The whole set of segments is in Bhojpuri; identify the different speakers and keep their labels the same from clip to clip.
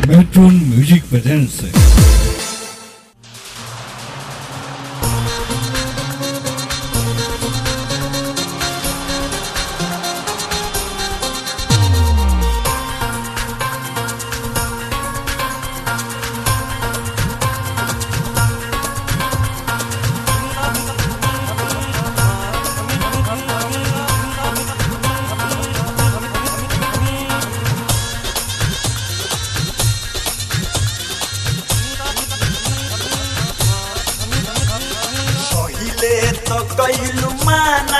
Speaker 1: Metron Music presents
Speaker 2: तो कैलू माना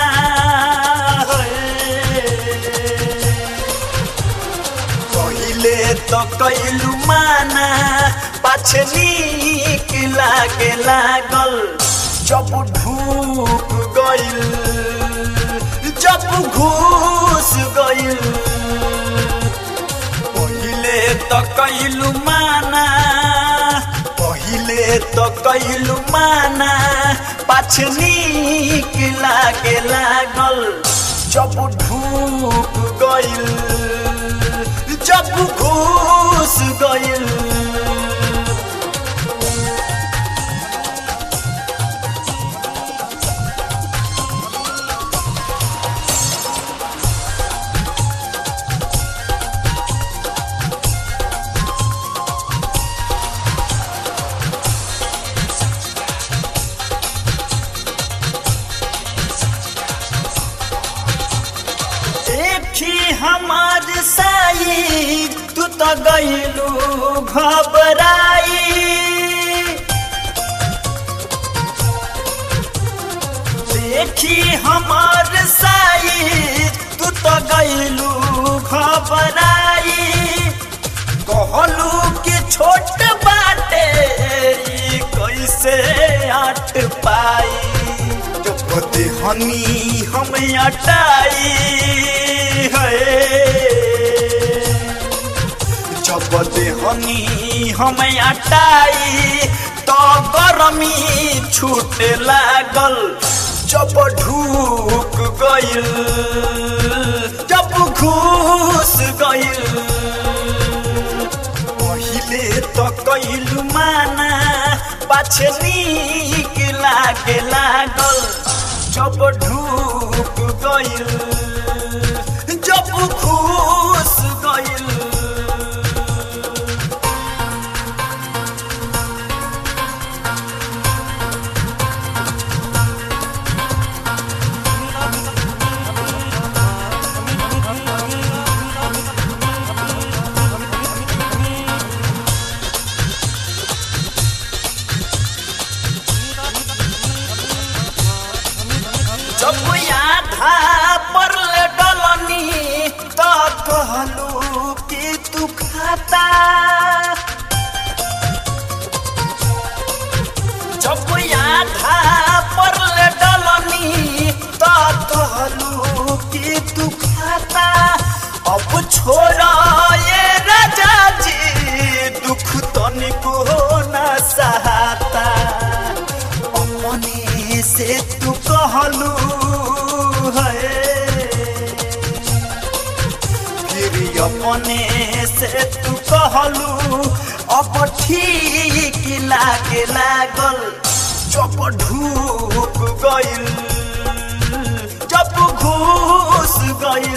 Speaker 2: पहिले तो कैलू माना पाछे नीक लागे लागल जब ढूक गइल जब घुस गइल पहिले तो कैलू माना पहिले तो कैलू माना पाछे नीक लागे लागल जब ढूक गइल जब घुस गइल हमार साई तू तो गइलू घबराई देखी हमार साई तू तो गइलू घबराई कहलू कि छोट बाटे कैसे अट पाई जब हनी हम अटाई जब देहनी हमें अटाई तो गरमी छूटे लागल जब ढूक गइल जब घुस गइल पहिले तो कैलू माना पाछे नीक लागे लागल जब ढूक गइल जब घुस गइल जब आधा परले डलनी तो कहलू कि तू खाता जब आधा परले डलनी तो कहलू कि तू खाता अब छोड़ा ये राजा जी दुख तनिको ना सहाता अपने से तू कहलू फिर अपने से तू कहलू अब ठीक लागे लागल जब ढूक गइल जब घुस गइल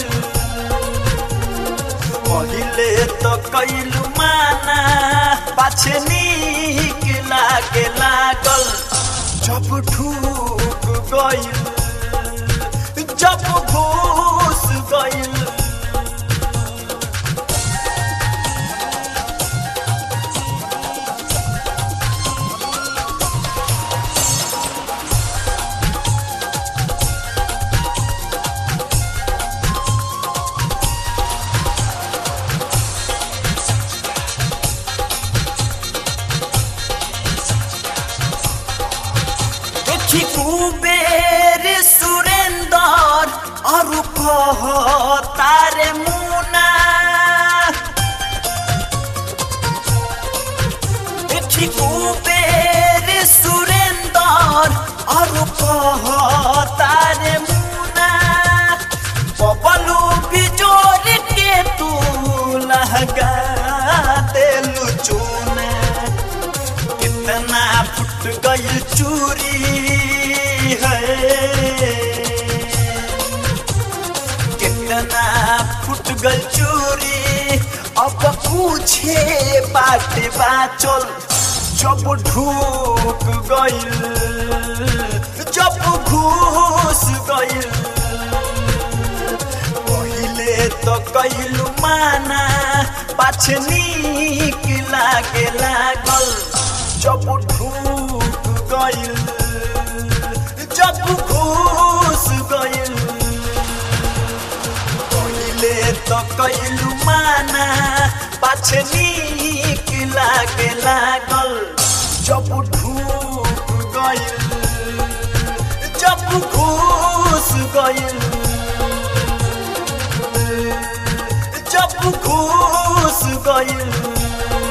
Speaker 2: पहिले तो कैलू माना पाछे नीक लागे लागल जब ढूक गइल जब घुस गइल देखी कुबेर सुरेंदर और तारे मुना देखी कुबेर सुरेंदर और तारे मुना बबलू बिजोर के तू लहगा देलू गई चूरी है कितना फुट गई चूरी अब पूछे बाटे बाचल जब ढूक गइल जब घुस गइल पहिले तो कैलू माना पाछे नीक लागे लागल जब ढूक गइल जब घुस गइल पहिले तो कैलू माना पाछे नीक लागे लागल जब ढूक गइल जब घुस गइल जब घुस गइल